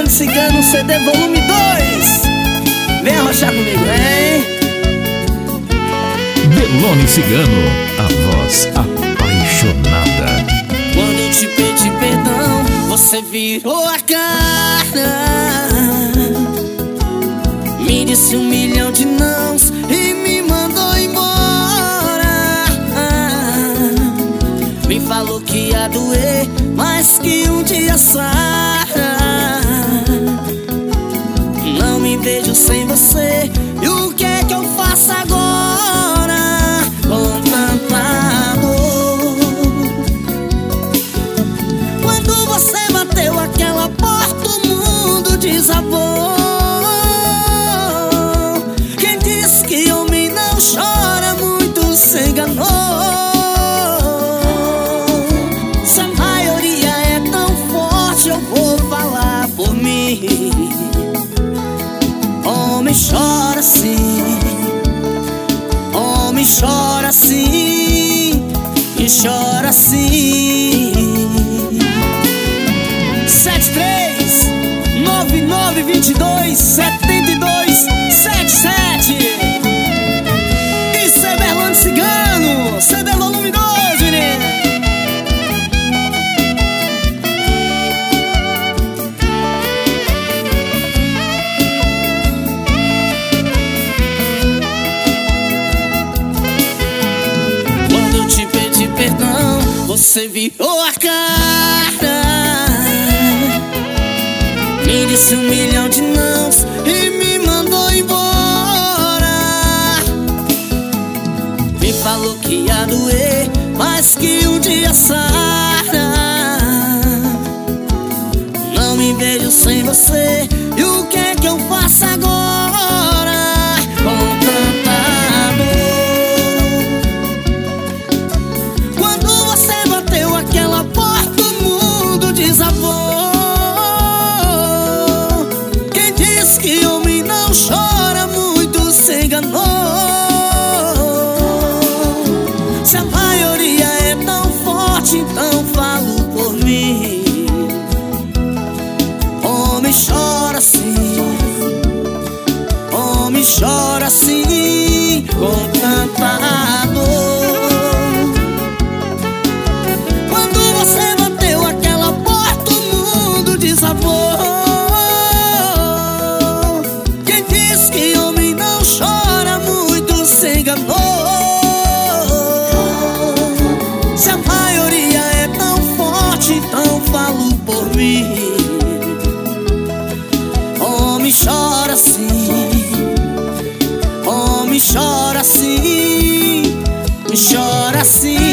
Belone Cigano, CD volume 2. Vem arrochar comigo, hein? Belone Cigano, a voz apaixonada. Quando eu te pedi perdão, você virou a cara, me disse 1 milhão de nãos e me mandou embora. Me falou que ia doer, mas que um dia sara. Não me vejo sem você, e o que é que eu faço agora com tanta dor? Quando você bateu aquela porta, o mundo desabou. Quem diz que homem não chora, muito se enganou. Se a maioria é tão forte, eu vou falar por mim. Homem chora sim, homem chora sim, e chora sim. 73-9922-7277. Isso é Belone Cigano, CD volume 2, menino. Quando eu te pedi perdão, você virou a cara, me disse 1 milhão de nãos e me mandou embora. Me falou que ia doer, mas que um dia sara. Não me vejo sem você, e o que é que eu faço agora com tanta dor? Quando você bateu aquela porta, o mundo desabou. Quem diz que homem não chora, muito se enganou. Se a maioria é tão forte, então falo por mim. Homem chora sim, homem chora sim, com tanta dor. Quando você bateu aquela porta, o mundo desabou. Quem diz que homem não chora, muito se enganou. Se a maioria é tão forte, então falo por mim. Homem chora sim, homem chora sim, chora sim.